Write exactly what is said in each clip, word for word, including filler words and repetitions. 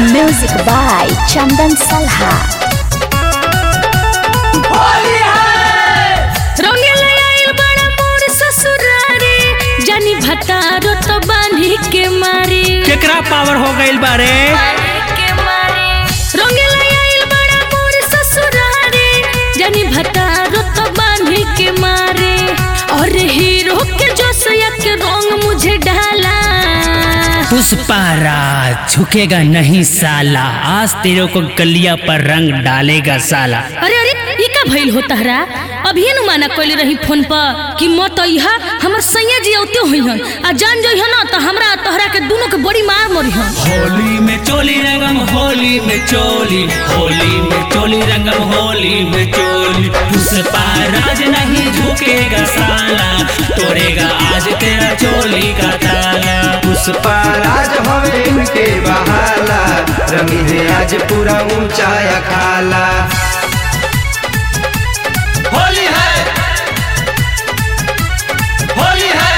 Music by Chandan Salha. जानी भतारो तो बांधी के मारी केकरा पावर हो गइल बारे जानी भतारो तो बांधी के मारे और हीरो के जोशिया के रंग मुझे डाला। पुष्पा राज झुकेगा नहीं साला, आज तेरे को गलिया पर रंग डालेगा साला। अरे अरे ये का भइल होता है? अभी न माना कोई रही फोन पर कि मत अइहा हमर सैया जी औते होइहन आ जान जइहन न त हमरा तोहरा के दोनों के बड़ी मार मरिहन। होली में चोली रंगम होली में चोली, होली में चोली रंगम होली में चोली। पुष्पा राज नहीं झुकेगा साला, तोड़ेगा आज तेरा चोली का ताला। पुष्पा राज हवे इनके बहाला, रंगी है आज पूरा ऊंचा खाला। होली है होली है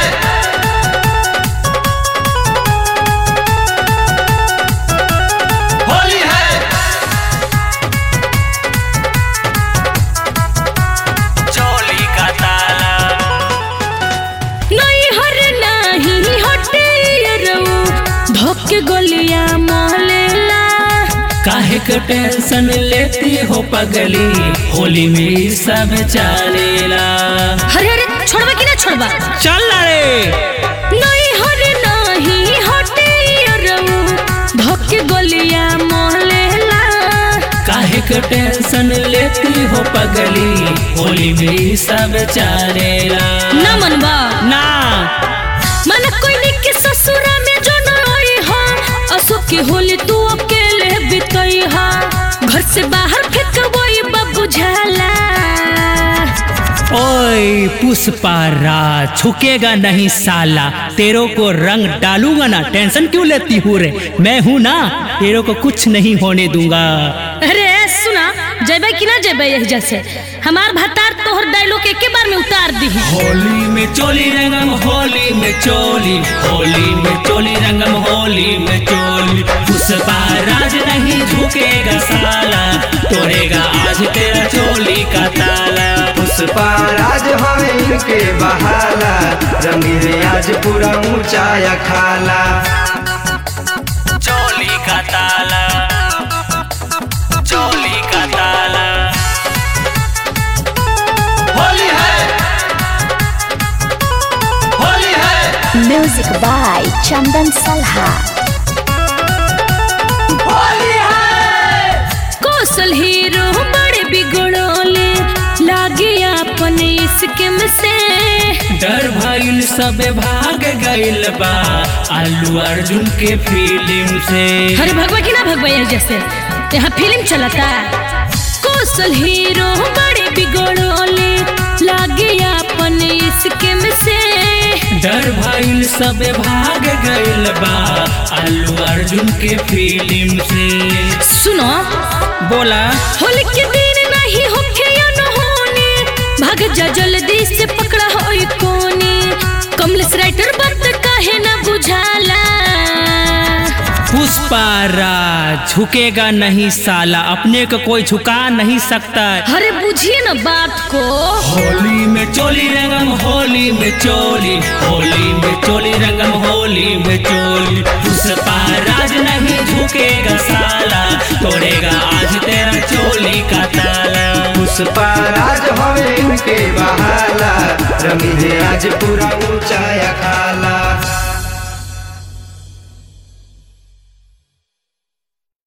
होली है चोली का ताला। नहीं हर नहीं हटे रहू धोके गोलियां मोलेला। काहे के टेंशन लेती हो पगली, होली में सब चलेला। अरे अरे छोड़बा कि ना छोड़बा? चल रे नहीं हर नहीं हटे रहू धोके गोलियां मोलेला। काहे के टेंशन लेती हो पगली, होली में सब चलेला। ना मनबा ना मन कोई नहीं के ससुरा में जो न आई हो, असो की होली तू अकेले बितई हा, घर से बाहर फेंकबोई बबू झाला। ओए पुष्पा राज झुकेगा नहीं साला, तेरों को रंग डालूंगा ना, टेंशन क्यों लेती हूँ रे, मैं हूँ ना, तेरों को कुछ नहीं होने दूंगा। अरे सुना जेबे कि ना जेबे यही जैसे हमार भतार तोहर डायलॉग एक बार में उतार दी। होली में चोली रंगम होली में चोली, होली में चोली रंगम होली में चोली। पुष्पा राज नहीं झुकेगा साला, तोड़ेगा आज तेरा चोली का ताला। पुष्पा राज हवे इनके बहाला, रंगी है आज पूरा ऊंचा खाला। चोली का ताला चोली का ताला। होली है होली है म्यूजिक बाय चंदन सलहा। होली है कौशल हीरो बड़े बिगड़ोले लागे अपने इसके में से। डर भइल सब भाग गइल बा आलू अर्जुन के फिल्म से। अरे भगवा की ना भगवा यही जैसे यहाँ फिल्म चलता। कौशल हीरो बड़े बिगड़ोले लागे अपने इसके में से। डर भइल सब भाग गइल बा आलू अर्जुन के फिल्म से। सुनो बोला होली के दिन नहीं होके या न होने, भाग जा जल्दी से पकड़ा होई कोनी। कमलेश राइटर बात काहे ना बुझाला। पुष्पा राज झुकेगा नहीं साला, अपने को कोई झुका नहीं सकता। अरे बुझिए ना बात को। होली में चोली रंगम होली में चोली, होली में चोली रंगम होली में चोली। पुष्पा राज नहीं झुकेगा साला, तोड़ेगा आज तेरा चोली का ताला। पुष्पा राज हवे इनके बहाला, रंगी है आज पूरा